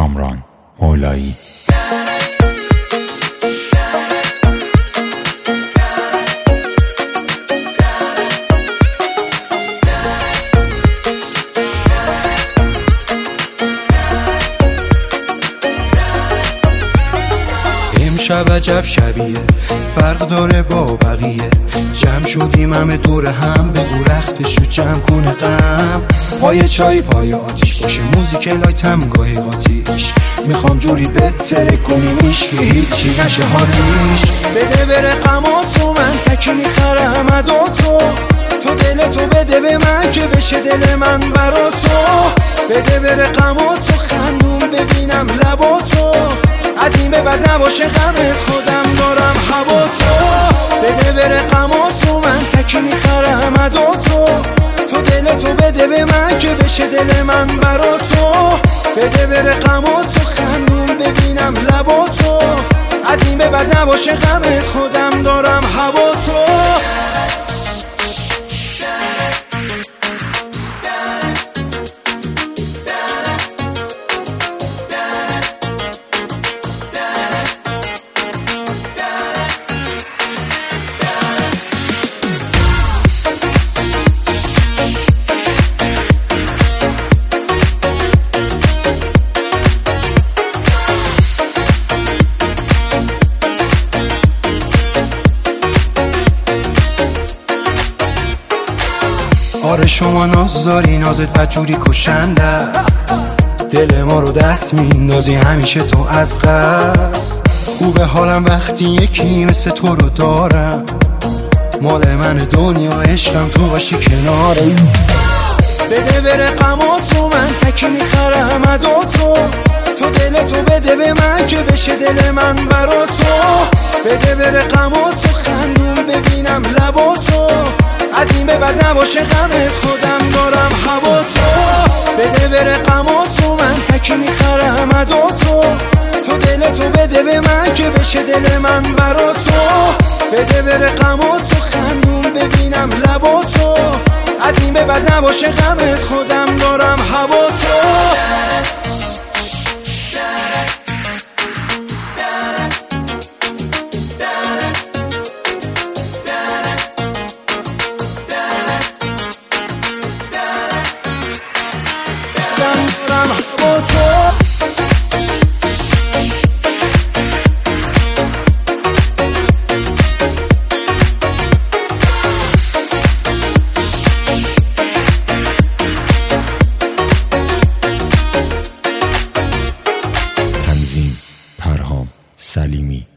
کامران مولایی. امشب عجب شبیه، فرق داره با بقیه. جمع شدیم همه دور هم، بگو رختشو جمع کنه غم. پای چای پای آتیش باشه، موزیک لایتم گاهی قاتیش. میخوام جوری بتره کنیمیش که هیچی نشه حالیش. بده بره غماتو، من تکی میخرم اداتو. تو دلتو بده به من که بشه دل من برا تو. بده بره غماتو، خندون ببینم لباتو. از این به بعد نباشه غمت، خودم دارم هواتو. بده بره غماتو، من تکی میخرم اداتو. تو دلتو بده به من که بشه دل من برا تو. بده بره غماتو، خندون ببینم لباتو. از این به بعد نباشه غمت، خودم دارم هواتو. آره شما نازداری، نازت بدجوری کشنده است. دل ما رو دست میندازی همیشه تو از قصد. خوبه حالم وقتی یکی مثل تو رو دارم. مال من دنیا عشقم، تو باشی کنارم. بده بره غماتو، من تکی میخرم اداتو. تو دلتو بده به من که بشه دل من برا تو. بده بره غماتو، خندون ببینم لباتو. از این به بعد نباشه غمت، خودم دارم هواتو. بده بره غماتو، من تکی میخرم اداتو. تو دلتو بده به من که بشه دل من برا تو. بده بره غماتو، خندون ببینم لباتو. از این به بعد نباشه غمت، خودم دارم هواتو. تنظیم پرهام سلیمی.